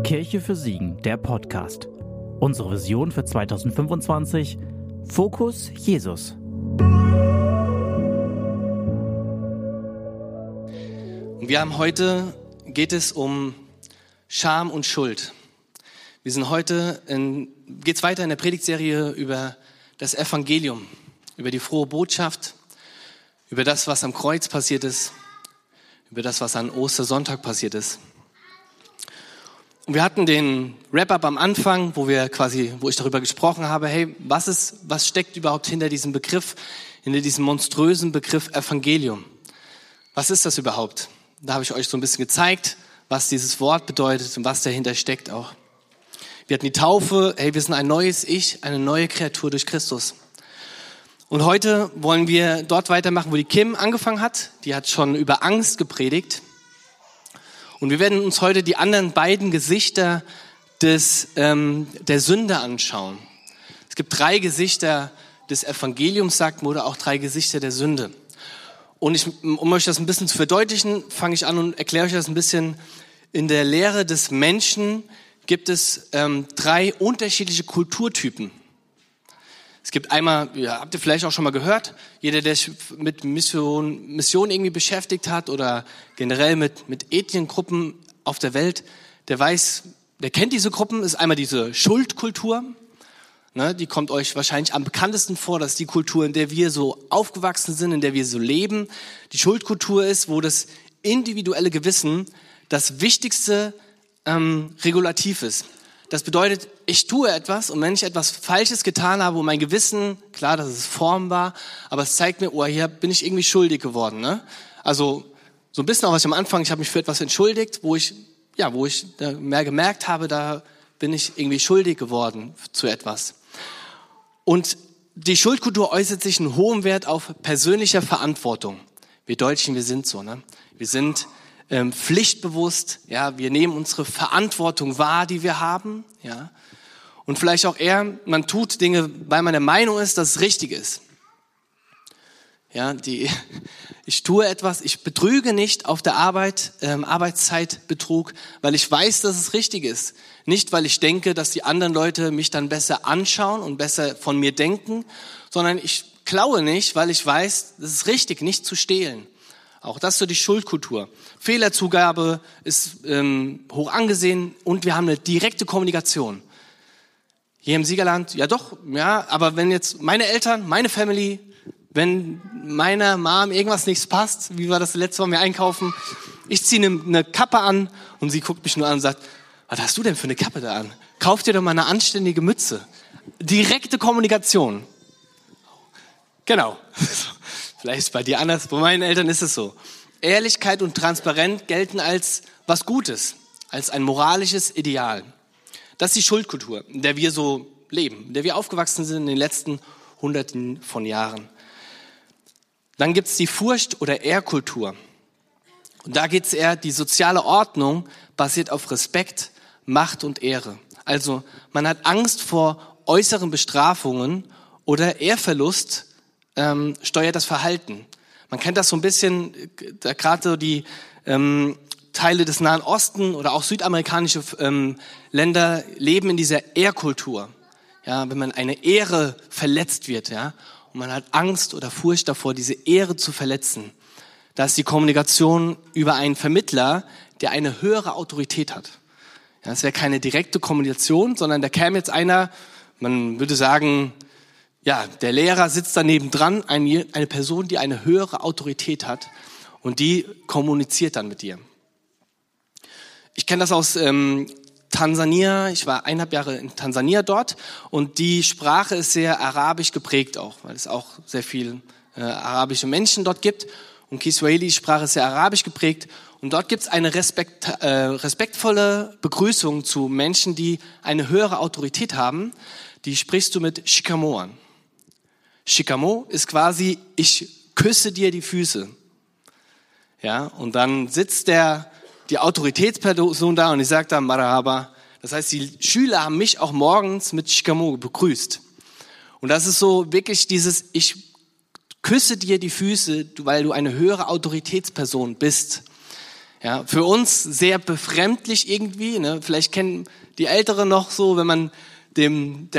Kirche für Siegen, der Podcast. Unsere Vision für 2025: Fokus Jesus. Wir haben heute, geht es um Scham und Schuld. Wir sind heute, geht's weiter in der Predigtserie über das Evangelium, über die frohe Botschaft, über das, was am Kreuz passiert ist, über das, was an Ostersonntag passiert ist. Und wir hatten den Wrap-up am Anfang, wo ich darüber gesprochen habe, hey, was steckt überhaupt hinter diesem Begriff, hinter diesem monströsen Begriff Evangelium? Was ist das überhaupt? Da habe ich euch so ein bisschen gezeigt, was dieses Wort bedeutet und was dahinter steckt auch. Wir hatten die Taufe, hey, wir sind ein neues Ich, eine neue Kreatur durch Christus. Und heute wollen wir dort weitermachen, wo die Kim angefangen hat. Die hat schon über Angst gepredigt. Und wir werden uns heute die anderen beiden Gesichter der Sünde anschauen. Es gibt 3 Gesichter des Evangeliums, sagt man, oder auch 3 Gesichter der Sünde. Und um euch das ein bisschen zu verdeutlichen, fange ich an und erkläre euch das ein bisschen. In der Lehre des Menschen gibt es 3 unterschiedliche Kulturtypen. Es gibt einmal, habt ihr vielleicht auch schon mal gehört, jeder, der sich mit Mission irgendwie beschäftigt hat oder generell mit Ethniengruppen auf der Welt, der kennt diese Gruppen, ist einmal diese Schuldkultur. Ne, die kommt euch wahrscheinlich am bekanntesten vor, das ist die Kultur, in der wir so aufgewachsen sind, in der wir so leben. Die Schuldkultur ist, wo das individuelle Gewissen das wichtigste Regulativ ist. Das bedeutet, ich tue etwas und wenn ich etwas Falsches getan habe und mein Gewissen, klar, dass es Form war, aber es zeigt mir, hier bin ich irgendwie schuldig geworden. Ne? Also so ein bisschen auch was am Anfang, ich habe mich für etwas entschuldigt, wo ich mehr gemerkt habe, da bin ich irgendwie schuldig geworden zu etwas. Und die Schuldkultur äußert sich in hohem Wert auf persönlicher Verantwortung. Wir Deutschen, wir sind so, ne? Wir sind pflichtbewusst, ja, wir nehmen unsere Verantwortung wahr, die wir haben, ja. Und vielleicht auch eher, man tut Dinge, weil man der Meinung ist, dass es richtig ist. Ja, ich tue etwas, ich betrüge nicht auf der Arbeit, Arbeitszeitbetrug, weil ich weiß, dass es richtig ist. Nicht, weil ich denke, dass die anderen Leute mich dann besser anschauen und besser von mir denken, sondern ich klaue nicht, weil ich weiß, es ist richtig, nicht zu stehlen. Auch das ist so die Schuldkultur. Fehlerzugabe ist hoch angesehen und wir haben eine direkte Kommunikation. Hier im Siegerland, aber wenn jetzt meine Eltern, meine Family, wenn meiner Mom irgendwas nicht passt, wie war das letzte Mal, wir einkaufen, ich ziehe eine Kappe an und sie guckt mich nur an und sagt, was hast du denn für eine Kappe da an? Kauf dir doch mal eine anständige Mütze. Direkte Kommunikation. Genau. Vielleicht ist es bei dir anders, bei meinen Eltern ist es so. Ehrlichkeit und Transparenz gelten als was Gutes, als ein moralisches Ideal. Das ist die Schuldkultur, in der wir so leben, in der wir aufgewachsen sind in den letzten Hunderten von Jahren. Dann gibt es die Furcht- oder Ehrkultur. Und da geht es eher, die soziale Ordnung basiert auf Respekt, Macht und Ehre. Also man hat Angst vor äußeren Bestrafungen oder Ehrverlust steuert das Verhalten. Man kennt das so ein bisschen, gerade so die Teile des Nahen Osten oder auch südamerikanische Länder leben in dieser Ehrkultur. Ja, wenn man eine Ehre verletzt wird, ja, und man hat Angst oder Furcht davor, diese Ehre zu verletzen. Da ist die Kommunikation über einen Vermittler, der eine höhere Autorität hat. Ja, das wäre keine direkte Kommunikation, sondern da käme jetzt einer, man würde sagen, ja, der Lehrer sitzt daneben dran, eine Person, die eine höhere Autorität hat und die kommuniziert dann mit dir. Ich kenne das aus Tansania, ich war 1,5 Jahre in Tansania dort und die Sprache ist sehr arabisch geprägt auch, weil es auch sehr viel arabische Menschen dort gibt und Kiswahili-Sprache ist sehr arabisch geprägt und dort gibt es eine respektvolle Begrüßung zu Menschen, die eine höhere Autorität haben, die sprichst du mit Shikamo an. Shikamo ist quasi, ich küsse dir die Füße. Ja, und dann sitzt die Autoritätsperson da und ich sage dann Marahaba. Das heißt, die Schüler haben mich auch morgens mit Shikamo begrüßt. Und das ist so wirklich dieses, ich küsse dir die Füße, weil du eine höhere Autoritätsperson bist. Ja, für uns sehr befremdlich irgendwie. Ne? Vielleicht kennen die Älteren noch so, wenn man dem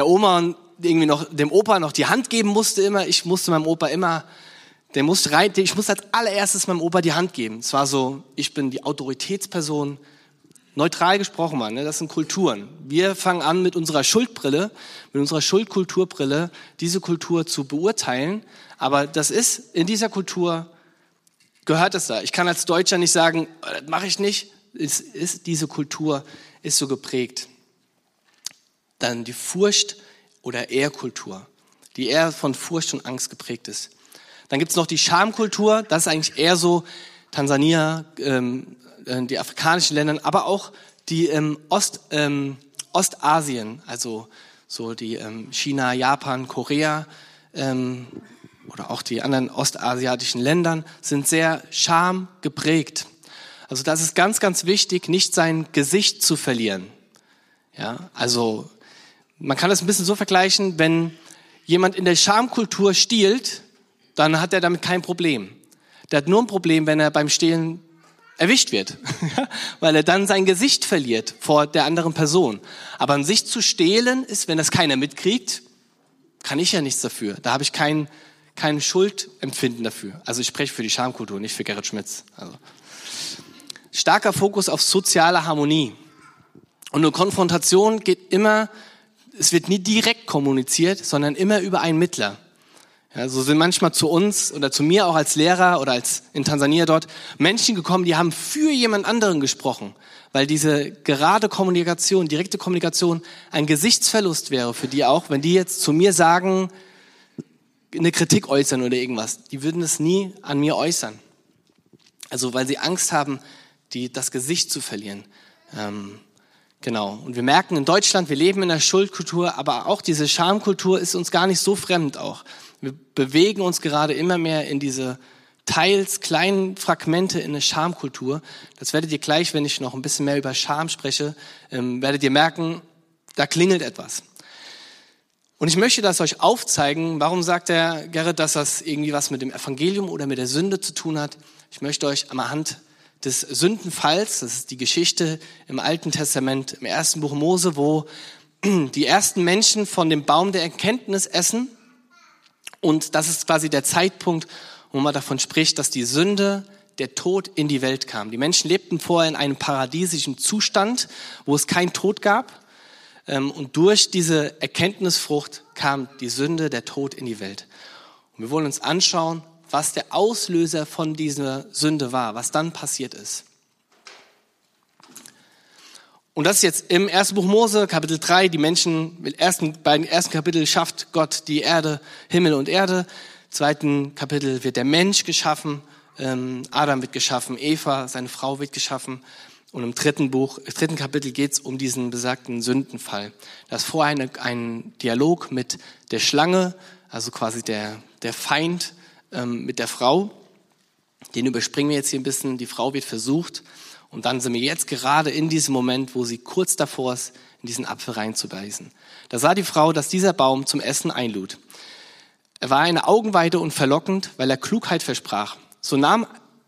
Opa noch die Hand geben musste immer. Ich musste meinem Opa immer, ich musste als allererstes meinem Opa die Hand geben. Es war so, ich bin die Autoritätsperson. Neutral gesprochen mal, ne? Das sind Kulturen. Wir fangen an mit unserer Schuldbrille, mit unserer Schuldkulturbrille, diese Kultur zu beurteilen. Aber das ist, in dieser Kultur gehört es da. Ich kann als Deutscher nicht sagen, das mache ich nicht. Diese Kultur ist so geprägt. Dann die Furcht- oder Ehrkultur, die eher von Furcht und Angst geprägt ist. Dann gibt es noch die Schamkultur, das ist eigentlich eher so Tansania, die afrikanischen Länder, aber auch die Ostasien, also so die China, Japan, Korea oder auch die anderen ostasiatischen Ländern sind sehr schamgeprägt. Also das ist ganz, ganz wichtig, nicht sein Gesicht zu verlieren. Ja, also man kann das ein bisschen so vergleichen, wenn jemand in der Schamkultur stiehlt, dann hat er damit kein Problem. Der hat nur ein Problem, wenn er beim Stehlen erwischt wird, weil er dann sein Gesicht verliert vor der anderen Person. Aber an sich zu stehlen ist, wenn das keiner mitkriegt, kann ich ja nichts dafür. Da habe ich kein Schuldempfinden dafür. Also ich spreche für die Schamkultur, nicht für Gerrit Schmitz. Also. Starker Fokus auf soziale Harmonie. Und eine Konfrontation geht immer, es wird nie direkt kommuniziert, sondern immer über einen Mittler. Ja, so sind manchmal zu uns oder zu mir auch als Lehrer oder als in Tansania dort Menschen gekommen, die haben für jemand anderen gesprochen, weil diese gerade Kommunikation, direkte Kommunikation ein Gesichtsverlust wäre für die auch, wenn die jetzt zu mir sagen, eine Kritik äußern oder irgendwas. Die würden es nie an mir äußern. Also weil sie Angst haben, das Gesicht zu verlieren. Genau. Und wir merken in Deutschland, wir leben in der Schuldkultur, aber auch diese Schamkultur ist uns gar nicht so fremd auch. Wir bewegen uns gerade immer mehr in diese teils kleinen Fragmente in eine Schamkultur. Das werdet ihr gleich, wenn ich noch ein bisschen mehr über Scham spreche, werdet ihr merken, da klingelt etwas. Und ich möchte das euch aufzeigen. Warum sagt der Gerrit, dass das irgendwie was mit dem Evangelium oder mit der Sünde zu tun hat? Ich möchte euch am Hand des Sündenfalls, das ist die Geschichte im Alten Testament, im 1. Buch Mose, wo die ersten Menschen von dem Baum der Erkenntnis essen. Und das ist quasi der Zeitpunkt, wo man davon spricht, dass die Sünde, der Tod in die Welt kam. Die Menschen lebten vorher in einem paradiesischen Zustand, wo es keinen Tod gab. Und durch diese Erkenntnisfrucht kam die Sünde, der Tod in die Welt. Und wir wollen uns anschauen, was der Auslöser von dieser Sünde war, was dann passiert ist. Und das ist jetzt im 1. Buch Mose, Kapitel 3, die Menschen, bei den ersten Kapitel schafft Gott die Erde, Himmel und Erde. Im 2. Kapitel wird der Mensch geschaffen, Adam wird geschaffen, Eva, seine Frau wird geschaffen. Und im 3. Kapitel geht es um diesen besagten Sündenfall. Da ist vorher ein Dialog mit der Schlange, also quasi der Feind mit der Frau. Den überspringen wir jetzt hier ein bisschen. Die Frau wird versucht. Und dann sind wir jetzt gerade in diesem Moment, wo sie kurz davor ist, in diesen Apfel reinzubeißen. Da sah die Frau, dass dieser Baum zum Essen einlud. Er war eine Augenweide und verlockend, weil er Klugheit versprach. Sie nahm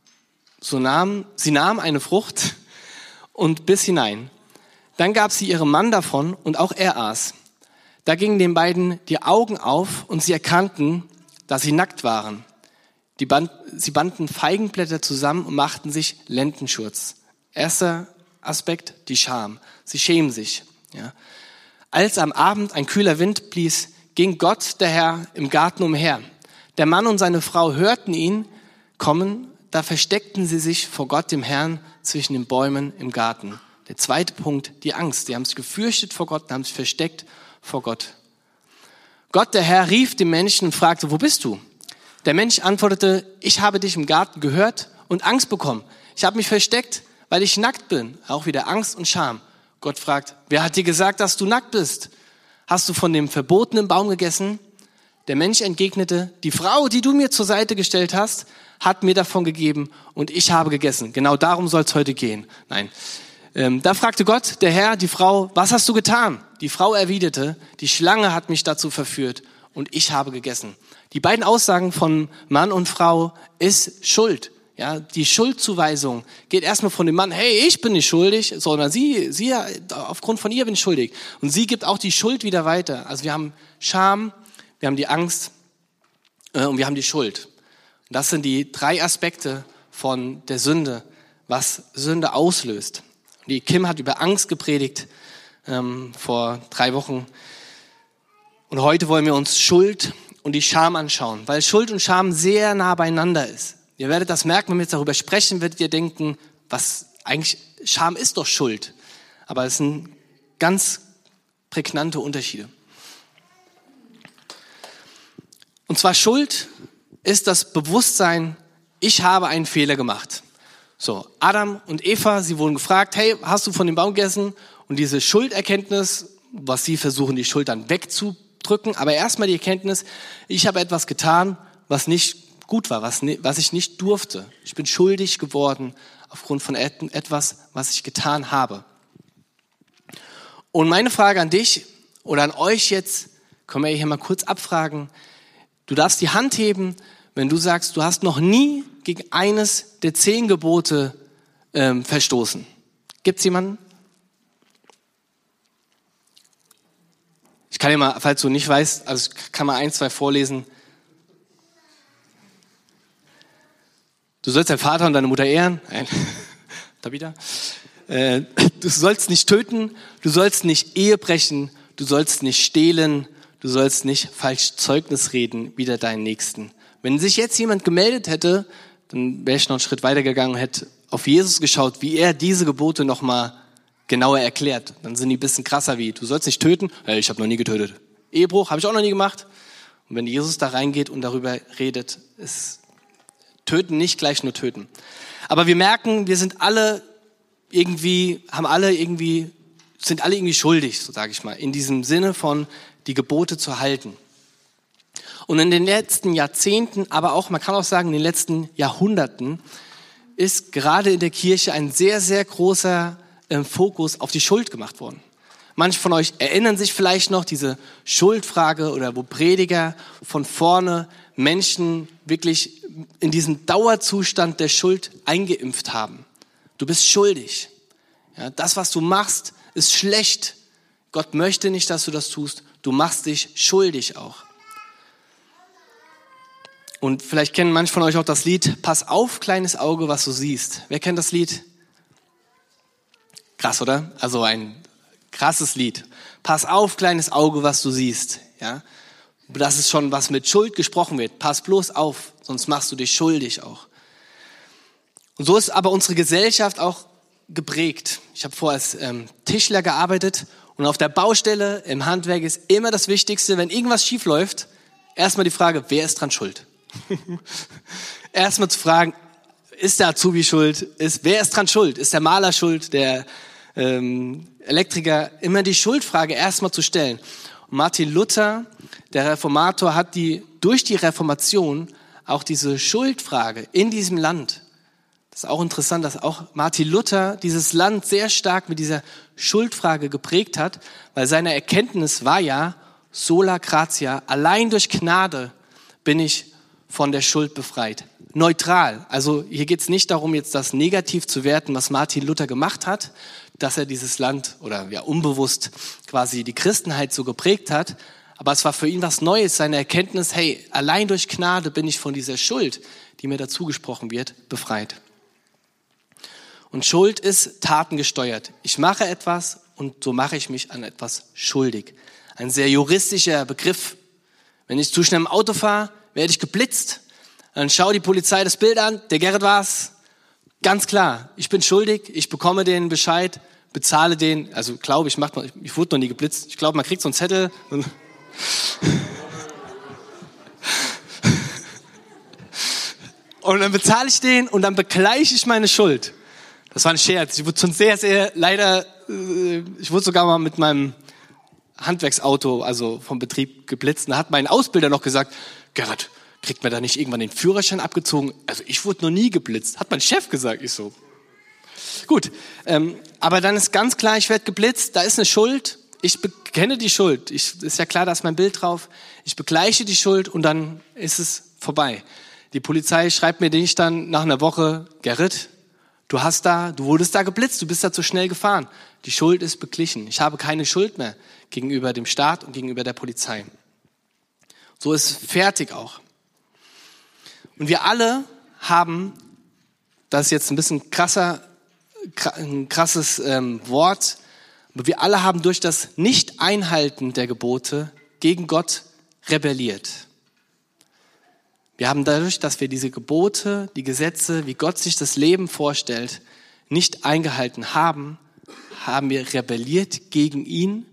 eine Frucht und biss hinein. Dann gab sie ihrem Mann davon und auch er aß. Da gingen den beiden die Augen auf und sie erkannten, dass sie nackt waren. Sie banden Feigenblätter zusammen und machten sich Lendenschurz. Erster Aspekt, die Scham. Sie schämen sich. Ja. Als am Abend ein kühler Wind blies, ging Gott, der Herr, im Garten umher. Der Mann und seine Frau hörten ihn kommen, da versteckten sie sich vor Gott, dem Herrn, zwischen den Bäumen im Garten. Der zweite Punkt, die Angst. Die haben sich gefürchtet vor Gott, haben sich versteckt vor Gott. Gott, der Herr, rief den Menschen und fragte, wo bist du? Der Mensch antwortete, ich habe dich im Garten gehört und Angst bekommen. Ich habe mich versteckt, weil ich nackt bin. Auch wieder Angst und Scham. Gott fragt, wer hat dir gesagt, dass du nackt bist? Hast du von dem verbotenen Baum gegessen? Der Mensch entgegnete, die Frau, die du mir zur Seite gestellt hast, hat mir davon gegeben und ich habe gegessen. Genau darum soll es heute gehen. Nein. Da fragte Gott, der Herr, die Frau, was hast du getan? Die Frau erwiderte, die Schlange hat mich dazu verführt und ich habe gegessen. Die beiden Aussagen von Mann und Frau ist Schuld. Ja, die Schuldzuweisung geht erstmal von dem Mann, hey, ich bin nicht schuldig, sondern sie aufgrund von ihr bin ich schuldig. Und sie gibt auch die Schuld wieder weiter. Also wir haben Scham, wir haben die Angst und wir haben die Schuld. Und das sind die 3 Aspekte von der Sünde, was Sünde auslöst. Und die Kim hat über Angst gepredigt vor 3 Wochen. Und heute wollen wir uns Schuld und die Scham anschauen, weil Schuld und Scham sehr nah beieinander ist. Ihr werdet das merken, wenn wir jetzt darüber sprechen, werdet ihr denken, was eigentlich, Scham ist doch Schuld. Aber es sind ganz prägnante Unterschiede. Und zwar Schuld ist das Bewusstsein, ich habe einen Fehler gemacht. So, Adam und Eva, sie wurden gefragt, hey, hast du von dem Baum gegessen? Und diese Schulderkenntnis, was sie versuchen, die Schuld dann wegzudrücken, aber erstmal die Erkenntnis, ich habe etwas getan, was nicht gut war, was ich nicht durfte. Ich bin schuldig geworden aufgrund von etwas, was ich getan habe. Und meine Frage an dich oder an euch jetzt, können wir hier mal kurz abfragen, du darfst die Hand heben, wenn du sagst, du hast noch nie gegen eines der 10 Gebote verstoßen. Gibt's jemanden? Ich kann dir mal, falls du nicht weißt, also ich kann mal 1, 2 vorlesen. Du sollst deinen Vater und deine Mutter ehren. Nein, da wieder. Du sollst nicht töten, du sollst nicht Ehe brechen, du sollst nicht stehlen, du sollst nicht falsch Zeugnis reden wider deinen Nächsten. Wenn sich jetzt jemand gemeldet hätte, dann wäre ich noch einen Schritt weiter gegangen und hätte auf Jesus geschaut, wie er diese Gebote nochmal genauer erklärt. Dann sind die ein bisschen krasser wie, du sollst nicht töten, ich habe noch nie getötet. Ehebruch habe ich auch noch nie gemacht. Und wenn Jesus da reingeht und darüber redet, ist Töten nicht gleich nur töten. Aber wir merken, wir sind alle irgendwie, sind alle irgendwie schuldig, so sage ich mal, in diesem Sinne von die Gebote zu halten. Und in den letzten Jahrzehnten, aber auch, man kann auch sagen, in den letzten Jahrhunderten, ist gerade in der Kirche ein sehr, sehr großer Fokus auf die Schuld gemacht worden. Manche von euch erinnern sich vielleicht noch diese Schuldfrage oder wo Prediger von vorne Menschen wirklich in diesen Dauerzustand der Schuld eingeimpft haben. Du bist schuldig. Ja, das, was du machst, ist schlecht. Gott möchte nicht, dass du das tust. Du machst dich schuldig auch. Und vielleicht kennen manche von euch auch das Lied Pass auf, kleines Auge, was du siehst. Wer kennt das Lied? Krass, oder? Also ein krasses Lied. Pass auf, kleines Auge, was du siehst. Ja? Das ist schon, was mit Schuld gesprochen wird. Pass bloß auf, sonst machst du dich schuldig auch. Und so ist aber unsere Gesellschaft auch geprägt. Ich habe vorher als Tischler gearbeitet und auf der Baustelle im Handwerk ist immer das Wichtigste, wenn irgendwas schief läuft, erstmal die Frage, wer ist dran schuld? Erstmal zu fragen, ist der Azubi schuld? Wer ist dran schuld? Ist der Maler schuld? Der Elektriker? Immer die Schuldfrage erstmal zu stellen. Und Martin Luther, der Reformator, hat durch die Reformation auch diese Schuldfrage in diesem Land. Das ist auch interessant, dass auch Martin Luther dieses Land sehr stark mit dieser Schuldfrage geprägt hat, weil seine Erkenntnis war ja, sola gratia, allein durch Gnade bin ich von der Schuld befreit. Neutral, also hier geht es nicht darum, jetzt das negativ zu werten, was Martin Luther gemacht hat, dass er dieses Land oder ja unbewusst quasi die Christenheit so geprägt hat, aber es war für ihn was Neues, seine Erkenntnis, hey, allein durch Gnade bin ich von dieser Schuld, die mir dazu gesprochen wird, befreit. Und Schuld ist tatengesteuert. Ich mache etwas und so mache ich mich an etwas schuldig. Ein sehr juristischer Begriff. Wenn ich zu schnell im Auto fahre, werde ich geblitzt. Dann schaut die Polizei das Bild an, der Gerrit war's. Ganz klar, ich bin schuldig, ich bekomme den Bescheid, bezahle den, also glaube ich, ich wurde noch nie geblitzt. Ich glaube, man kriegt so einen Zettel. Und dann bezahle ich den und dann begleiche ich meine Schuld. Das war ein Scherz. Ich wurde schon sehr, sehr, leider, ich wurde sogar mal mit meinem Handwerksauto, also vom Betrieb geblitzt. Da hat mein Ausbilder noch gesagt, Gerrit, kriegt man da nicht irgendwann den Führerschein abgezogen? Also ich wurde noch nie geblitzt. Hat mein Chef gesagt, ich so. Gut, aber dann ist ganz klar, ich werde geblitzt, da ist eine Schuld. Ich bekenne die Schuld. Ist ja klar, da ist mein Bild drauf. Ich begleiche die Schuld und dann ist es vorbei. Die Polizei schreibt mir nicht dann nach einer Woche, Gerrit, du wurdest da geblitzt, du bist da zu schnell gefahren. Die Schuld ist beglichen. Ich habe keine Schuld mehr gegenüber dem Staat und gegenüber der Polizei. So ist fertig auch. Und wir alle haben, das ist jetzt ein bisschen ein krasses Wort, aber wir alle haben durch das Nicht-Einhalten der Gebote gegen Gott rebelliert. Wir haben dadurch, dass wir diese Gebote, die Gesetze, wie Gott sich das Leben vorstellt, nicht eingehalten haben, haben wir rebelliert gegen ihn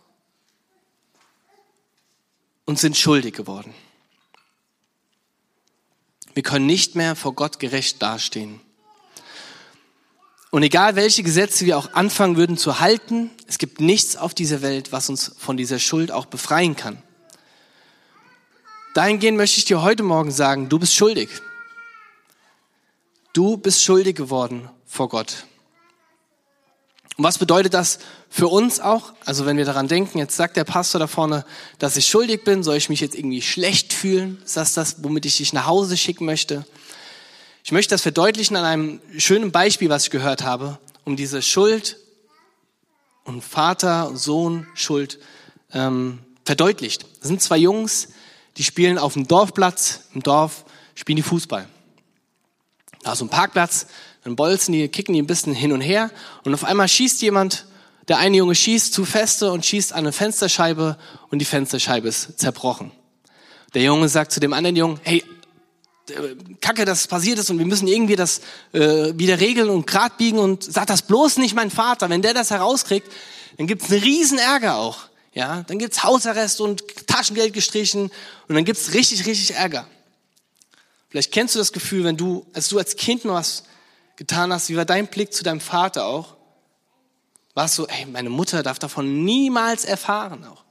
und sind schuldig geworden. Wir können nicht mehr vor Gott gerecht dastehen. Und egal, welche Gesetze wir auch anfangen würden zu halten, es gibt nichts auf dieser Welt, was uns von dieser Schuld auch befreien kann. Dahingehend möchte ich dir heute Morgen sagen, du bist schuldig. Du bist schuldig geworden vor Gott. Und was bedeutet das für uns auch? Also wenn wir daran denken, jetzt sagt der Pastor da vorne, dass ich schuldig bin, soll ich mich jetzt irgendwie schlecht fühlen? Ist das, womit ich dich nach Hause schicken möchte? Ich möchte das verdeutlichen an einem schönen Beispiel, was ich gehört habe, um diese Schuld und Vater, Sohn, Schuld verdeutlicht. Das sind zwei Jungs, die spielen auf dem Dorfplatz, im Dorf spielen die Fußball. Da ist so ein Parkplatz, dann bolzen die, kicken die ein bisschen hin und her und auf einmal schießt jemand, der eine Junge schießt zu feste und schießt an eine Fensterscheibe und die Fensterscheibe ist zerbrochen. Der Junge sagt zu dem anderen Jungen, hey, Kacke, dass es passiert ist und wir müssen irgendwie das wieder regeln und grad biegen und sag das bloß nicht mein Vater. Wenn der das herauskriegt, dann gibt's einen riesen Ärger auch. Ja, dann gibt's Hausarrest und Taschengeld gestrichen und dann gibt's richtig, richtig Ärger. Vielleicht kennst du das Gefühl, wenn du als Kind noch was getan hast, wie war dein Blick zu deinem Vater auch? Warst du, ey, meine Mutter darf davon niemals erfahren auch.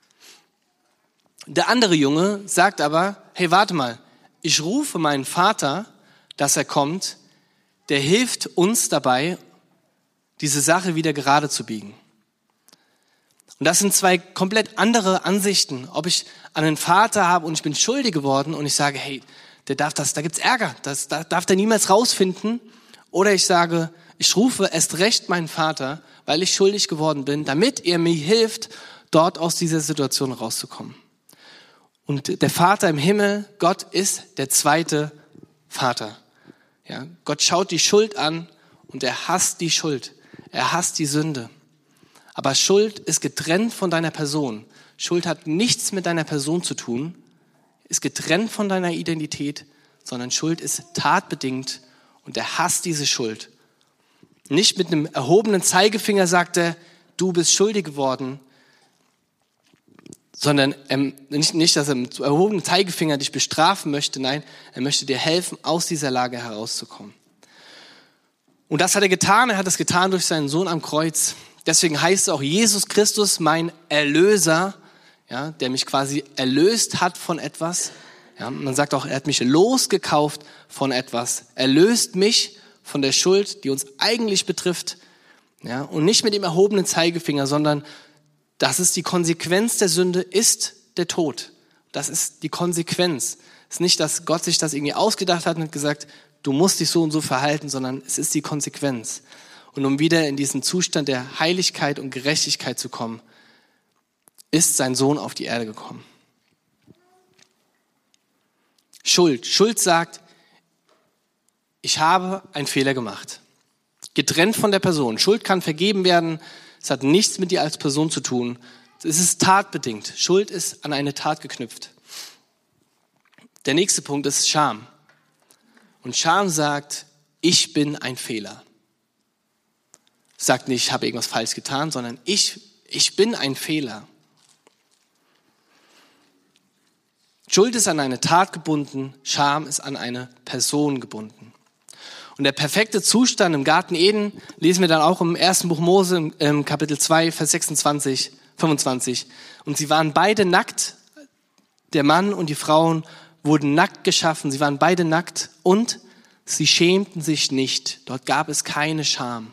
Der andere Junge sagt aber, hey, warte mal, ich rufe meinen Vater, dass er kommt, der hilft uns dabei, diese Sache wieder gerade zu biegen. Und das sind zwei komplett andere Ansichten, ob ich einen Vater habe und ich bin schuldig geworden und ich sage, hey, da gibt's Ärger, da darf der niemals rausfinden. Oder ich sage, ich rufe erst recht meinen Vater, weil ich schuldig geworden bin, damit er mir hilft, dort aus dieser Situation rauszukommen. Und der Vater im Himmel, Gott ist der zweite Vater. Ja, Gott schaut die Schuld an und er hasst die Schuld. Er hasst die Sünde. Aber Schuld ist getrennt von deiner Person. Schuld hat nichts mit deiner Person zu tun, ist getrennt von deiner Identität, sondern Schuld ist tatbedingt und er hasst diese Schuld. Nicht mit einem erhobenen Zeigefinger sagt er, du bist schuldig geworden, sondern nicht, dass er mit erhobenem Zeigefinger dich bestrafen möchte, nein, er möchte dir helfen, aus dieser Lage herauszukommen. Und das hat er getan, er hat es getan durch seinen Sohn am Kreuz. Deswegen heißt es auch Jesus Christus, mein Erlöser, ja, der mich quasi erlöst hat von etwas. Ja, man sagt auch, er hat mich losgekauft von etwas. Er löst mich von der Schuld, die uns eigentlich betrifft. Ja, und nicht mit dem erhobenen Zeigefinger, sondern das ist die Konsequenz der Sünde, ist der Tod. Das ist die Konsequenz. Es ist nicht, dass Gott sich das irgendwie ausgedacht hat und hat gesagt, du musst dich so und so verhalten, sondern es ist die Konsequenz. Und um wieder in diesen Zustand der Heiligkeit und Gerechtigkeit zu kommen, ist sein Sohn auf die Erde gekommen. Schuld sagt, ich habe einen Fehler gemacht. Getrennt von der Person. Schuld kann vergeben werden. Es hat nichts mit dir als Person zu tun. Es ist tatbedingt. Schuld ist an eine Tat geknüpft. Der nächste Punkt ist Scham. Und Scham sagt, ich bin ein Fehler. Sagt nicht, ich habe irgendwas falsch getan, sondern ich bin ein Fehler. Schuld ist an eine Tat gebunden, Scham ist an eine Person gebunden. Und der perfekte Zustand im Garten Eden lesen wir dann auch im 1. Buch Mose, im Kapitel 2, Vers 26, 25. Und sie waren beide nackt, der Mann und die Frauen wurden nackt geschaffen, sie waren beide nackt und sie schämten sich nicht. Dort gab es keine Scham.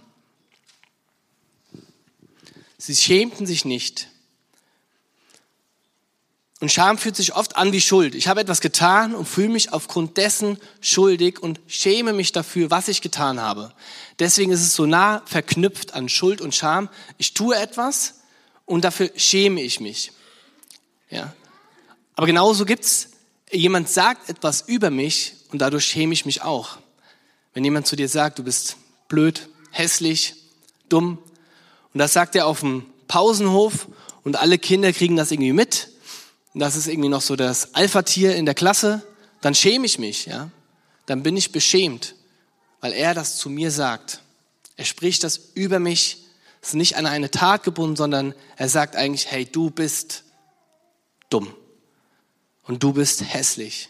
Sie schämten sich nicht. Und Scham fühlt sich oft an wie Schuld. Ich habe etwas getan und fühle mich aufgrund dessen schuldig und schäme mich dafür, was ich getan habe. Deswegen ist es so nah verknüpft an Schuld und Scham. Ich tue etwas und dafür schäme ich mich. Ja. Aber genauso gibt's, jemand sagt etwas über mich und dadurch schäme ich mich auch. Wenn jemand zu dir sagt, du bist blöd, hässlich, dumm, und das sagt er auf dem Pausenhof und alle Kinder kriegen das irgendwie mit, und das ist irgendwie noch so das Alpha-Tier in der Klasse, dann schäme ich mich, ja. Dann bin ich beschämt, weil er das zu mir sagt. Er spricht das über mich, es ist nicht an eine Tat gebunden, sondern er sagt eigentlich, hey, du bist dumm und du bist hässlich.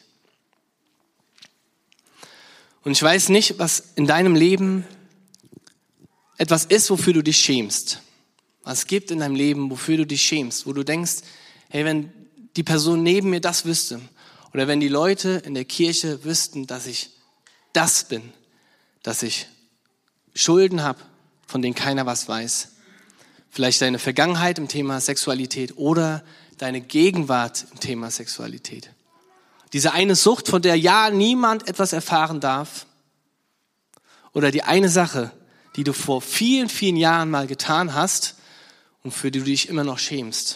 Und ich weiß nicht, was in deinem Leben etwas ist, wofür du dich schämst. Was es gibt in deinem Leben, wofür du dich schämst, wo du denkst, hey, wenn die Person neben mir das wüsste oder wenn die Leute in der Kirche wüssten, dass ich das bin, dass ich Schulden habe, von denen keiner was weiß. Vielleicht deine Vergangenheit im Thema Sexualität oder deine Gegenwart im Thema Sexualität. Diese eine Sucht, von der ja niemand etwas erfahren darf. Oder die eine Sache, die du vor vielen, vielen Jahren mal getan hast und für die du dich immer noch schämst.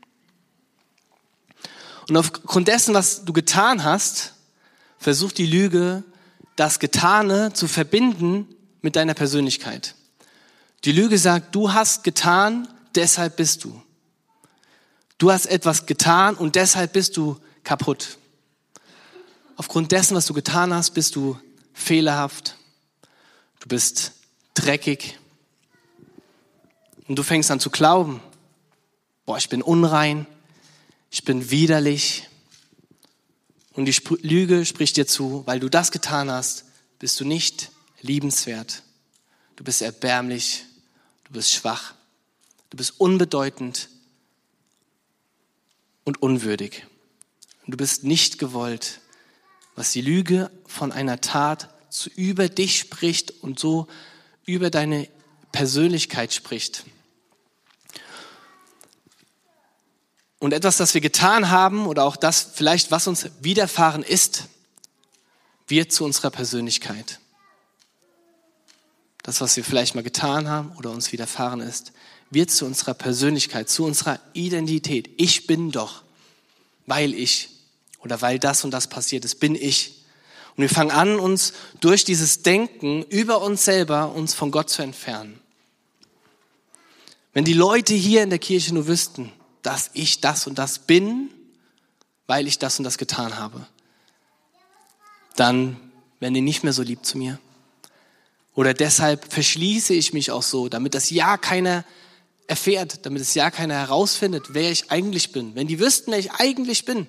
Und aufgrund dessen, was du getan hast, versucht die Lüge, das Getane zu verbinden mit deiner Persönlichkeit. Die Lüge sagt, du hast getan, deshalb bist du. Du hast etwas getan und deshalb bist du kaputt. Aufgrund dessen, was du getan hast, bist du fehlerhaft. Du bist dreckig. Und du fängst an zu glauben, ich bin unrein, ich bin widerlich. Und die Lüge spricht dir zu, weil du das getan hast, bist du nicht liebenswert. Du bist erbärmlich, du bist schwach, du bist unbedeutend und unwürdig. Und du bist nicht gewollt, was die Lüge von einer Tat über dich spricht und so über deine Persönlichkeit spricht. Und etwas, das wir getan haben oder auch das vielleicht, was uns widerfahren ist, wird zu unserer Persönlichkeit. Das, was wir vielleicht mal getan haben oder uns widerfahren ist, wird zu unserer Persönlichkeit, zu unserer Identität. Ich bin doch, weil ich oder weil das und das passiert ist, bin ich. Und wir fangen an, uns durch dieses Denken über uns selber uns von Gott zu entfernen. Wenn die Leute hier in der Kirche nur wüssten, dass ich das und das bin, weil ich das und das getan habe, dann wären die nicht mehr so lieb zu mir. Oder deshalb verschließe ich mich auch so, damit das ja keiner erfährt, damit es ja keiner herausfindet, wer ich eigentlich bin. Wenn die wüssten, wer ich eigentlich bin.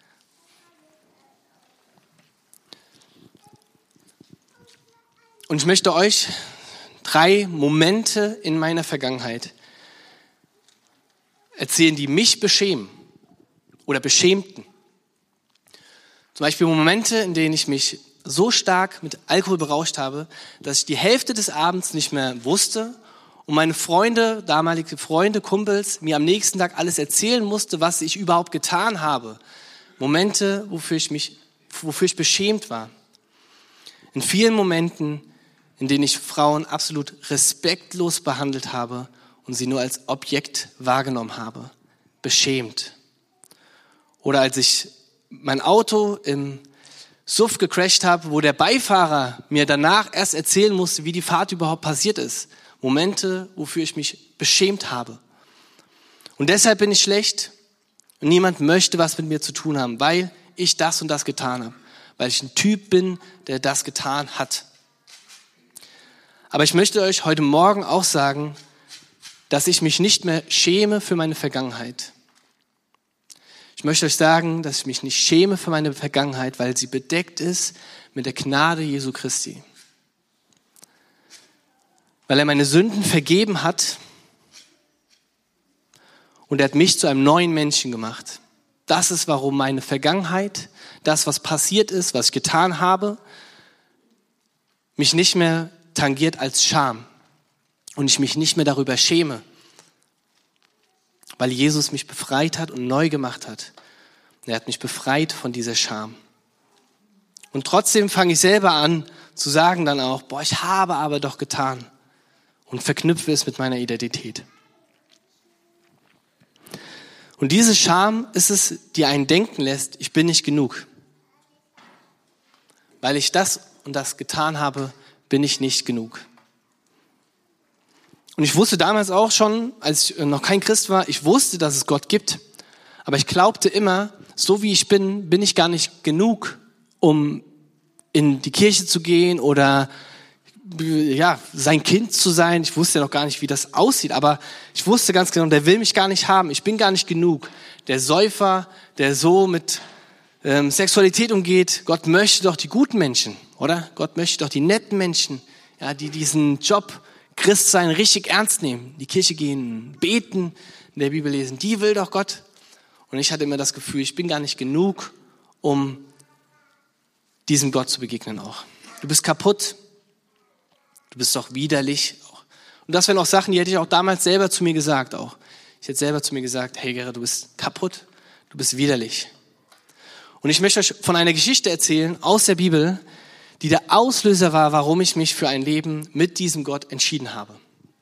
Und ich möchte euch 3 Momente in meiner Vergangenheit erzählen, die mich beschämen oder beschämten. Zum Beispiel Momente, in denen ich mich so stark mit Alkohol berauscht habe, dass ich die Hälfte des Abends nicht mehr wusste und meine Freunde, damalige Freunde, Kumpels, mir am nächsten Tag alles erzählen musste, was ich überhaupt getan habe. Momente, wofür ich beschämt war. In vielen Momenten, in denen ich Frauen absolut respektlos behandelt habe und sie nur als Objekt wahrgenommen habe. Beschämt. Oder als ich mein Auto im Suff gecrasht habe, wo der Beifahrer mir danach erst erzählen musste, wie die Fahrt überhaupt passiert ist. Momente, wofür ich mich beschämt habe. Und deshalb bin ich schlecht und niemand möchte was mit mir zu tun haben, weil ich das und das getan habe. Weil ich ein Typ bin, der das getan hat. Aber ich möchte euch heute Morgen auch sagen, dass ich mich nicht mehr schäme für meine Vergangenheit. Ich möchte euch sagen, dass ich mich nicht schäme für meine Vergangenheit, weil sie bedeckt ist mit der Gnade Jesu Christi. Weil er meine Sünden vergeben hat und er hat mich zu einem neuen Menschen gemacht. Das ist, warum meine Vergangenheit, das, was passiert ist, was ich getan habe, mich nicht mehr tangiert als Scham und ich mich nicht mehr darüber schäme, weil Jesus mich befreit hat und neu gemacht hat. Er hat mich befreit von dieser Scham. Und trotzdem fange ich selber an zu sagen dann auch, ich habe aber doch getan. Und verknüpfe es mit meiner Identität. Und diese Scham ist es, die einen denken lässt, ich bin nicht genug. Weil ich das und das getan habe, bin ich nicht genug. Und ich wusste damals auch schon, als ich noch kein Christ war, ich wusste, dass es Gott gibt. Aber ich glaubte immer, so wie ich bin ich gar nicht genug, um in die Kirche zu gehen oder sein Kind zu sein. Ich wusste ja noch gar nicht, wie das aussieht, aber ich wusste ganz genau, der will mich gar nicht haben. Ich bin gar nicht genug. Der Säufer, der so mit Sexualität umgeht, Gott möchte doch die guten Menschen, oder? Gott möchte doch die netten Menschen, ja, die diesen Job Christsein richtig ernst nehmen, die Kirche gehen, beten, in der Bibel lesen. Die will doch Gott. Und ich hatte immer das Gefühl, ich bin gar nicht genug, um diesem Gott zu begegnen auch. Du bist kaputt. Du bist doch widerlich. Und das wären auch Sachen, die hätte ich auch damals selber zu mir gesagt auch. Ich hätte selber zu mir gesagt, hey Gerrit, du bist kaputt, du bist widerlich. Und ich möchte euch von einer Geschichte erzählen aus der Bibel, die der Auslöser war, warum ich mich für ein Leben mit diesem Gott entschieden habe.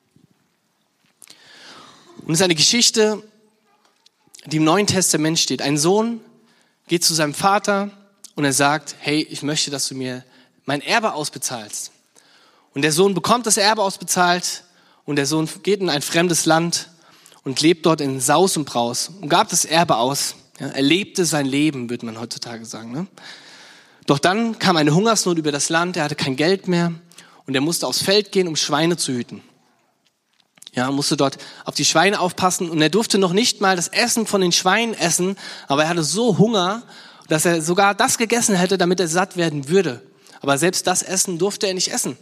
Und es ist eine Geschichte, die im Neuen Testament steht. Ein Sohn geht zu seinem Vater und er sagt, hey, ich möchte, dass du mir mein Erbe ausbezahlst. Und der Sohn bekommt das Erbe ausbezahlt und der Sohn geht in ein fremdes Land und lebt dort in Saus und Braus und gab das Erbe aus. Ja, er lebte sein Leben, würde man heutzutage sagen. Ne? Doch dann kam eine Hungersnot über das Land, er hatte kein Geld mehr und er musste aufs Feld gehen, um Schweine zu hüten. Ja, musste dort auf die Schweine aufpassen und er durfte noch nicht mal das Essen von den Schweinen essen, aber er hatte so Hunger, dass er sogar das gegessen hätte, damit er satt werden würde. Aber selbst das Essen durfte er nicht essen.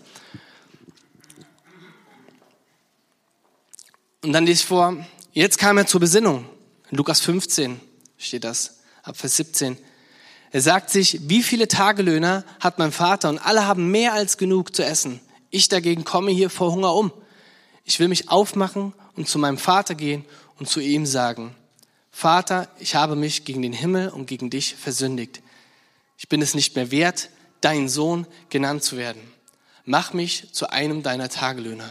Und dann lese ich vor, jetzt kam er zur Besinnung. In Lukas 15 steht das, ab Vers 17. Er sagt sich, wie viele Tagelöhner hat mein Vater und alle haben mehr als genug zu essen. Ich dagegen komme hier vor Hunger um. Ich will mich aufmachen und zu meinem Vater gehen und zu ihm sagen, Vater, ich habe mich gegen den Himmel und gegen dich versündigt. Ich bin es nicht mehr wert, dein Sohn genannt zu werden. Mach mich zu einem deiner Tagelöhner.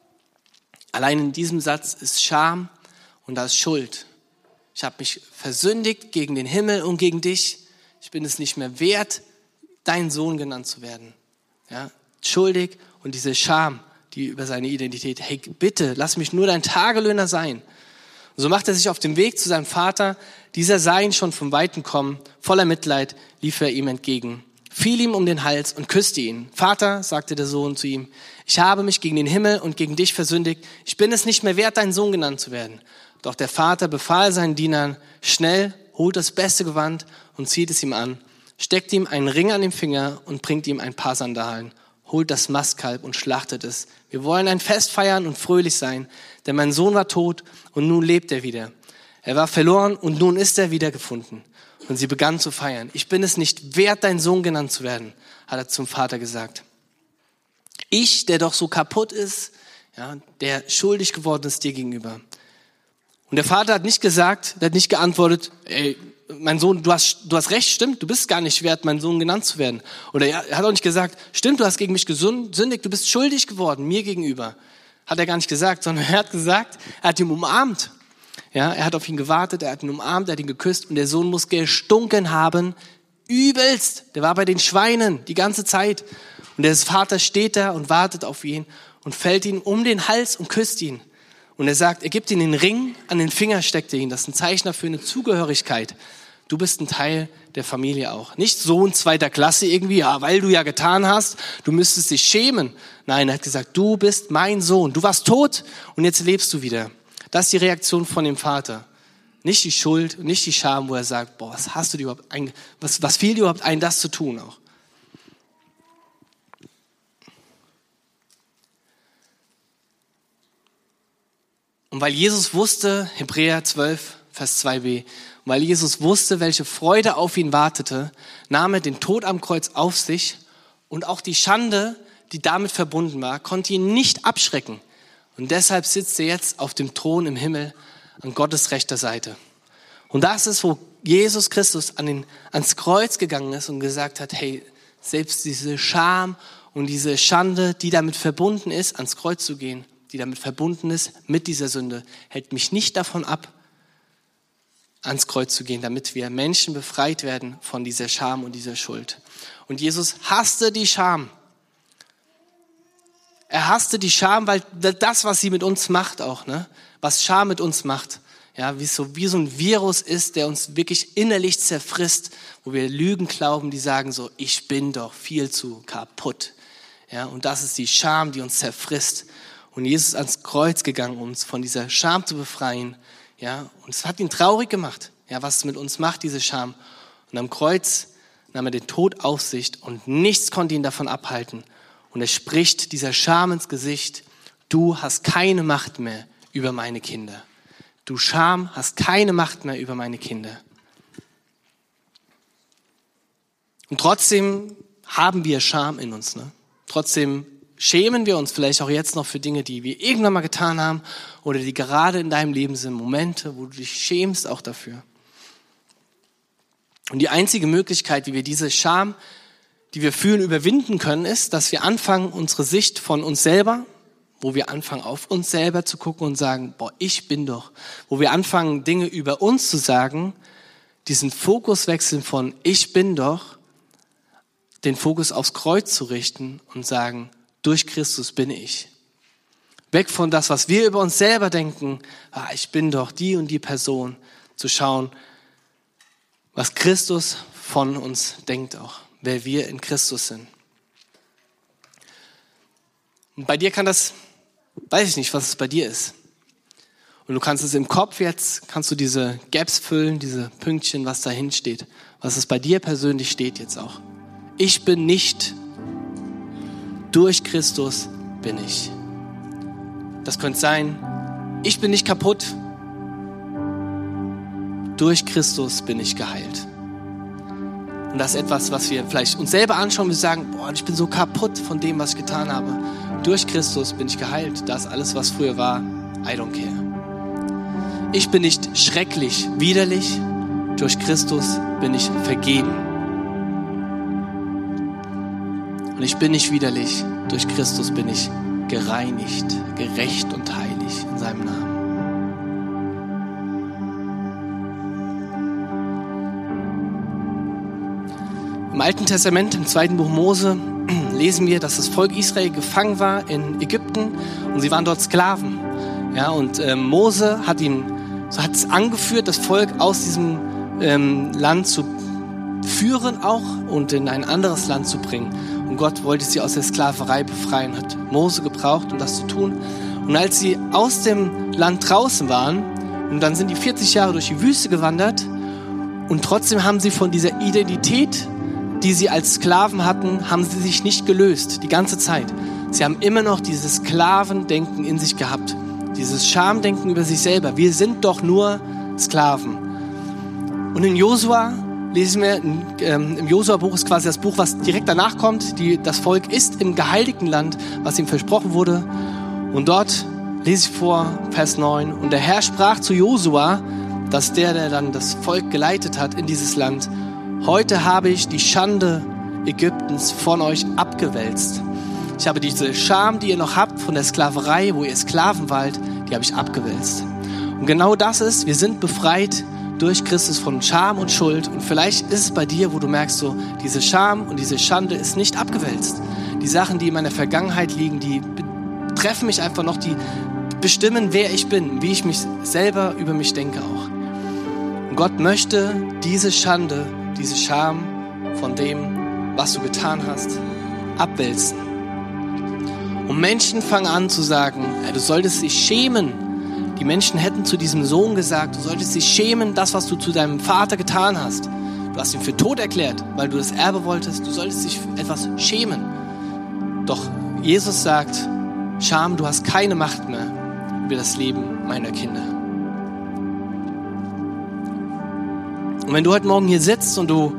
Allein in diesem Satz ist Scham und da ist Schuld. Ich habe mich versündigt gegen den Himmel und gegen dich. Ich bin es nicht mehr wert, dein Sohn genannt zu werden. Ja, schuldig und diese Scham, die über seine Identität, hey, bitte, lass mich nur dein Tagelöhner sein. Und so macht er sich auf den Weg zu seinem Vater. Dieser sah ihn schon vom Weiten kommen. Voller Mitleid lief er ihm entgegen, fiel ihm um den Hals und küsste ihn. Vater, sagte der Sohn zu ihm, ich habe mich gegen den Himmel und gegen dich versündigt. Ich bin es nicht mehr wert, dein Sohn genannt zu werden. Doch der Vater befahl seinen Dienern, schnell, holt das beste Gewand und zieht es ihm an, steckt ihm einen Ring an den Finger und bringt ihm ein paar Sandalen, holt das Mastkalb und schlachtet es. Wir wollen ein Fest feiern und fröhlich sein, denn mein Sohn war tot und nun lebt er wieder. Er war verloren und nun ist er wiedergefunden. Und sie begannen zu feiern. Ich bin es nicht wert, dein Sohn genannt zu werden, hat er zum Vater gesagt. Ich, der doch so kaputt ist, ja, der schuldig geworden ist dir gegenüber. Und der Vater hat nicht gesagt, der hat nicht geantwortet, ey, mein Sohn, du hast recht, stimmt, du bist gar nicht wert, mein Sohn genannt zu werden. Oder er hat auch nicht gesagt, stimmt, du hast gegen mich gesündigt, du bist schuldig geworden, mir gegenüber. Hat er gar nicht gesagt, sondern er hat gesagt, er hat ihn umarmt. Ja, er hat auf ihn gewartet, er hat ihn umarmt, er hat ihn geküsst und der Sohn muss gestunken haben, übelst. Der war bei den Schweinen die ganze Zeit. Und der Vater steht da und wartet auf ihn und fällt ihn um den Hals und küsst ihn. Und er sagt, er gibt ihm den Ring, an den Finger steckt er ihn. Das ist ein Zeichen dafür, eine Zugehörigkeit. Du bist ein Teil der Familie auch. Nicht Sohn zweiter Klasse irgendwie, ja, weil du ja getan hast, du müsstest dich schämen. Nein, er hat gesagt, du bist mein Sohn. Du warst tot und jetzt lebst du wieder. Das ist die Reaktion von dem Vater. Nicht die Schuld, nicht die Scham, wo er sagt, boah, was hast du dir überhaupt was fiel dir überhaupt ein, das zu tun auch? Und weil Jesus wusste, Hebräer 12, Vers 2b, und weil Jesus wusste, welche Freude auf ihn wartete, nahm er den Tod am Kreuz auf sich und auch die Schande, die damit verbunden war, konnte ihn nicht abschrecken. Und deshalb sitzt er jetzt auf dem Thron im Himmel an Gottes rechter Seite. Und das ist, wo Jesus Christus ans Kreuz gegangen ist und gesagt hat, hey, selbst diese Scham und diese Schande, die damit verbunden ist, ans Kreuz zu gehen, die damit verbunden ist mit dieser Sünde, hält mich nicht davon ab, ans Kreuz zu gehen, damit wir Menschen befreit werden von dieser Scham und dieser Schuld. Und Jesus hasste die Scham. Er hasste die Scham, weil das, was sie mit uns macht auch, ne? Was Scham mit uns macht, ja, wie so ein Virus ist, der uns wirklich innerlich zerfrisst, wo wir Lügen glauben, die sagen so, ich bin doch viel zu kaputt. Ja, und das ist die Scham, die uns zerfrisst. Und Jesus ist ans Kreuz gegangen, um uns von dieser Scham zu befreien. Ja, und es hat ihn traurig gemacht, ja, was es mit uns macht, diese Scham. Und am Kreuz nahm er den Tod auf sich und nichts konnte ihn davon abhalten. Und er spricht dieser Scham ins Gesicht, du hast keine Macht mehr über meine Kinder. Du Scham hast keine Macht mehr über meine Kinder. Und trotzdem haben wir Scham in uns, ne? Trotzdem schämen wir uns vielleicht auch jetzt noch für Dinge, die wir irgendwann mal getan haben oder die gerade in deinem Leben sind, Momente, wo du dich schämst auch dafür. Und die einzige Möglichkeit, wie wir diese Scham, die wir fühlen, überwinden können, ist, dass wir anfangen, unsere Sicht von uns selber, wo wir anfangen, auf uns selber zu gucken und sagen, boah, ich bin doch, wo wir anfangen, Dinge über uns zu sagen, diesen Fokus wechseln von ich bin doch, den Fokus aufs Kreuz zu richten und sagen, durch Christus bin ich. Weg von das, was wir über uns selber denken, ich bin doch die und die Person, zu schauen, was Christus von uns denkt auch, wer wir in Christus sind. Und bei dir weiß ich nicht, was es bei dir ist. Und du kannst es im Kopf jetzt, kannst du diese Gaps füllen, diese Pünktchen, was dahin steht, was es bei dir persönlich steht jetzt auch. Ich bin nicht, durch Christus bin ich. Das könnte sein, ich bin nicht kaputt, durch Christus bin ich geheilt. Und das ist etwas, was wir vielleicht uns selber anschauen, wir sagen, boah, ich bin so kaputt von dem, was ich getan habe. Durch Christus bin ich geheilt. Das alles, was früher war, I don't care. Ich bin nicht schrecklich, widerlich. Durch Christus bin ich vergeben. Und ich bin nicht widerlich. Durch Christus bin ich gereinigt, gerecht und heilig in seinem Namen. Im Alten Testament, im 2. Buch Mose, lesen wir, dass das Volk Israel gefangen war in Ägypten und sie waren dort Sklaven. Ja, und Mose hat es angeführt, das Volk aus diesem Land zu führen auch und in ein anderes Land zu bringen. Und Gott wollte sie aus der Sklaverei befreien, hat Mose gebraucht, um das zu tun. Und als sie aus dem Land draußen waren, und dann sind die 40 Jahre durch die Wüste gewandert und trotzdem haben sie von dieser Identität, die sie als Sklaven hatten, haben sie sich nicht gelöst, die ganze Zeit. Sie haben immer noch dieses Sklavendenken in sich gehabt, dieses Schamdenken über sich selber. Wir sind doch nur Sklaven. Und in Josua lesen wir, im Josua-Buch ist quasi das Buch, was direkt danach kommt. Das Volk ist im geheiligten Land, was ihm versprochen wurde. Und dort lese ich vor, Vers 9. Und der Herr sprach zu Josua, dass der dann das Volk geleitet hat in dieses Land, heute habe ich die Schande Ägyptens von euch abgewälzt. Ich habe diese Scham, die ihr noch habt von der Sklaverei, wo ihr Sklaven wart, die habe ich abgewälzt. Und genau das ist, wir sind befreit durch Christus von Scham und Schuld. Und vielleicht ist es bei dir, wo du merkst, so diese Scham und diese Schande ist nicht abgewälzt. Die Sachen, die in meiner Vergangenheit liegen, die betreffen mich einfach noch, die bestimmen, wer ich bin, wie ich mich selber über mich denke auch. Und Gott möchte diese Schande, diese Scham von dem, was du getan hast, abwälzen. Und Menschen fangen an zu sagen, du solltest dich schämen. Die Menschen hätten zu diesem Sohn gesagt, du solltest dich schämen, das, was du zu deinem Vater getan hast. Du hast ihn für tot erklärt, weil du das Erbe wolltest. Du solltest dich für etwas schämen. Doch Jesus sagt, Scham, du hast keine Macht mehr über das Leben meiner Kinder. Und wenn du heute Morgen hier sitzt und du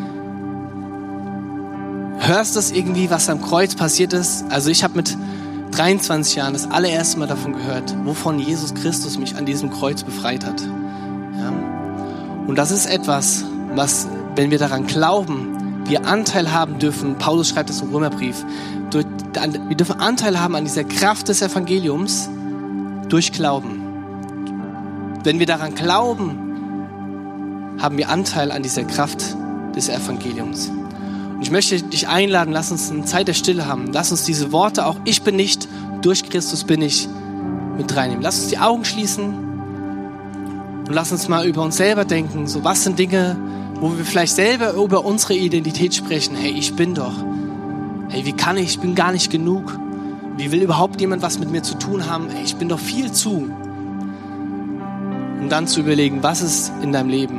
hörst das irgendwie, was am Kreuz passiert ist. Also ich habe mit 23 Jahren das allererste Mal davon gehört, wovon Jesus Christus mich an diesem Kreuz befreit hat. Ja? Und das ist etwas, was, wenn wir daran glauben, wir Anteil haben dürfen. Paulus schreibt es im Römerbrief. Wir dürfen Anteil haben an dieser Kraft des Evangeliums durch Glauben. Wenn wir daran glauben, haben wir Anteil an dieser Kraft des Evangeliums. Und ich möchte dich einladen, lass uns eine Zeit der Stille haben. Lass uns diese Worte auch, ich bin nicht, durch Christus bin ich, mit reinnehmen. Lass uns die Augen schließen und lass uns mal über uns selber denken. So, was sind Dinge, wo wir vielleicht selber über unsere Identität sprechen? Hey, ich bin doch. Hey, wie kann ich? Ich bin gar nicht genug. Wie will überhaupt jemand was mit mir zu tun haben? Hey, ich bin doch viel zu. Und dann zu überlegen, was ist in deinem Leben,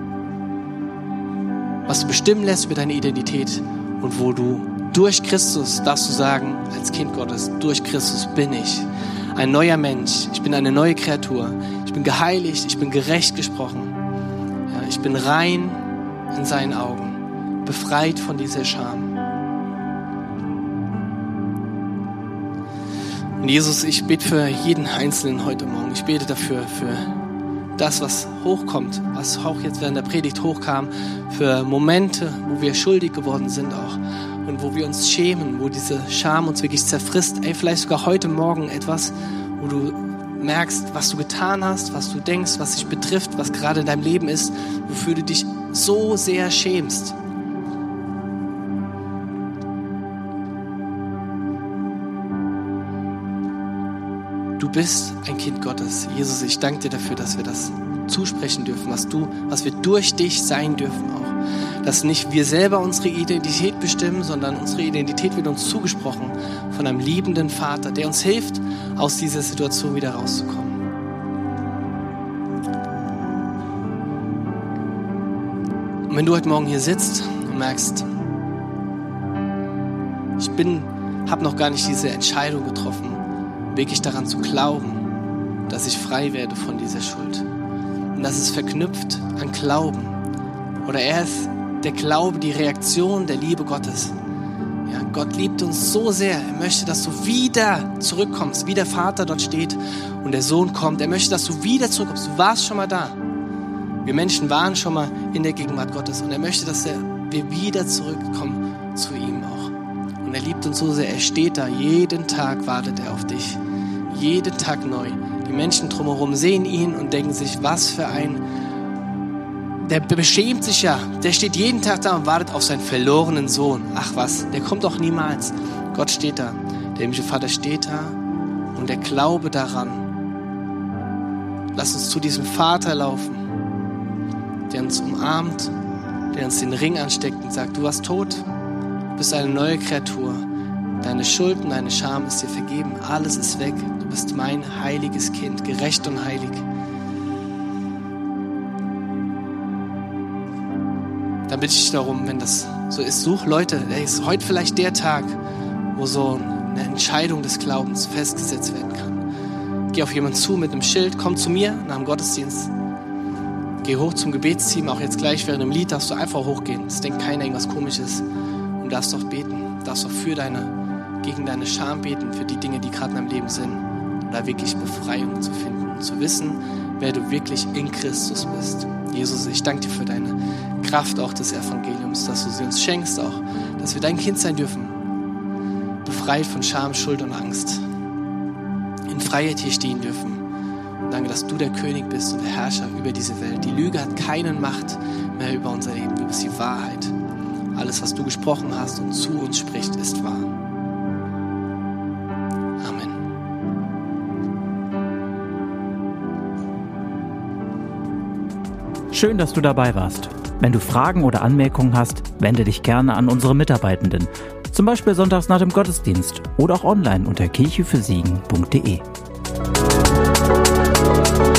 was du bestimmen lässt über deine Identität und wo du durch Christus, darfst du sagen, als Kind Gottes, durch Christus bin ich ein neuer Mensch. Ich bin eine neue Kreatur. Ich bin geheiligt, ich bin gerecht gesprochen. Ja, ich bin rein in seinen Augen, befreit von dieser Scham. Und Jesus, ich bete für jeden Einzelnen heute Morgen. Ich bete dafür, für das, was hochkommt, was auch jetzt während der Predigt hochkam, für Momente, wo wir schuldig geworden sind auch und wo wir uns schämen, wo diese Scham uns wirklich zerfrisst. Ey, vielleicht sogar heute Morgen etwas, wo du merkst, was du getan hast, was du denkst, was dich betrifft, was gerade in deinem Leben ist, wofür du dich so sehr schämst. Du bist ein Kind Gottes. Jesus, ich danke dir dafür, dass wir das zusprechen dürfen, was wir durch dich sein dürfen auch. Dass nicht wir selber unsere Identität bestimmen, sondern unsere Identität wird uns zugesprochen von einem liebenden Vater, der uns hilft, aus dieser Situation wieder rauszukommen. Und wenn du heute Morgen hier sitzt und merkst, ich habe noch gar nicht diese Entscheidung getroffen, wirklich daran zu glauben, dass ich frei werde von dieser Schuld. Und das ist verknüpft an Glauben. Oder erst der Glaube, die Reaktion der Liebe Gottes. Ja, Gott liebt uns so sehr. Er möchte, dass du wieder zurückkommst, wie der Vater dort steht und der Sohn kommt. Er möchte, dass du wieder zurückkommst. Du warst schon mal da. Wir Menschen waren schon mal in der Gegenwart Gottes. Und er möchte, dass wir wieder zurückkommen zu ihm auch. Und er liebt uns so sehr. Er steht da. Jeden Tag wartet er auf dich. Jeden Tag neu. Die Menschen drumherum sehen ihn und denken sich, was für ein... Der beschämt sich ja. Der steht jeden Tag da und wartet auf seinen verlorenen Sohn. Ach was, der kommt doch niemals. Gott steht da. Der himmlische Vater steht da und der Glaube daran. Lass uns zu diesem Vater laufen, der uns umarmt, der uns den Ring ansteckt und sagt, du warst tot, du bist eine neue Kreatur. Deine Schuld und deine Scham ist dir vergeben. Alles ist weg. Du bist mein heiliges Kind, gerecht und heilig. Dann bitte ich darum, wenn das so ist, such Leute. Ist heute vielleicht der Tag, wo so eine Entscheidung des Glaubens festgesetzt werden kann. Geh auf jemanden zu mit einem Schild, komm zu mir nach dem Gottesdienst. Geh hoch zum Gebetsteam, auch jetzt gleich während dem Lied darfst du einfach hochgehen. Es denkt keiner irgendwas Komisches. Und darfst doch beten, darfst doch gegen deine Scham beten, für die Dinge, die gerade in deinem Leben sind. Und da wirklich Befreiung zu finden und zu wissen, wer du wirklich in Christus bist. Jesus, ich danke dir für deine Kraft auch des Evangeliums, dass du sie uns schenkst auch, dass wir dein Kind sein dürfen. Befreit von Scham, Schuld und Angst. In Freiheit hier stehen dürfen. Und danke, dass du der König bist und der Herrscher über diese Welt. Die Lüge hat keine Macht mehr über unser Leben. Du bist die Wahrheit. Alles, was du gesprochen hast und zu uns spricht, ist wahr. Amen. Schön, dass du dabei warst. Wenn du Fragen oder Anmerkungen hast, wende dich gerne an unsere Mitarbeitenden. Zum Beispiel sonntags nach dem Gottesdienst oder auch online unter kirchefürsegen.de.